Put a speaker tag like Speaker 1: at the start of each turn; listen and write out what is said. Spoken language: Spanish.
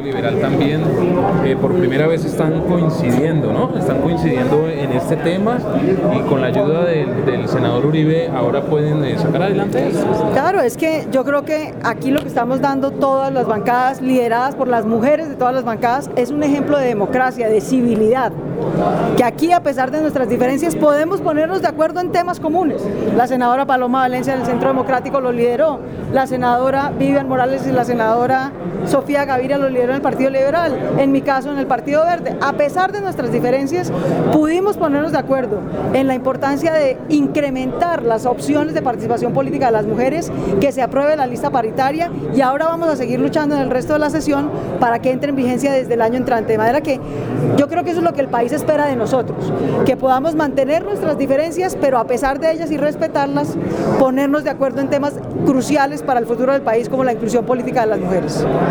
Speaker 1: Liberal también por primera vez están coincidiendo, ¿no? Están coincidiendo en este tema y con la ayuda del senador Uribe ahora pueden sacar adelante esto.
Speaker 2: Claro, es que yo creo que aquí lo que estamos dando todas las bancadas lideradas por las mujeres de todas las bancadas es un ejemplo de democracia, de civilidad, que aquí a pesar de nuestras diferencias podemos ponernos de acuerdo en temas comunes. La senadora Paloma Valencia del Centro Democrático lo lideró, la senadora Vivian Morales y la senadora Sofía Gaviria lo lideró en el Partido Liberal, en mi caso en el Partido Verde. A pesar de nuestras diferencias pudimos ponernos de acuerdo en la importancia de incrementar las opciones de participación política de las mujeres, que se apruebe la lista paritaria y ahora vamos a seguir luchando en el resto de la sesión para que entre en vigencia desde el año entrante. De manera que yo creo que eso es lo que el país espera de nosotros, que podamos mantener nuestras diferencias, pero a pesar de ellas y respetarlas, ponernos de acuerdo en temas cruciales para el futuro del país como la inclusión política de las mujeres.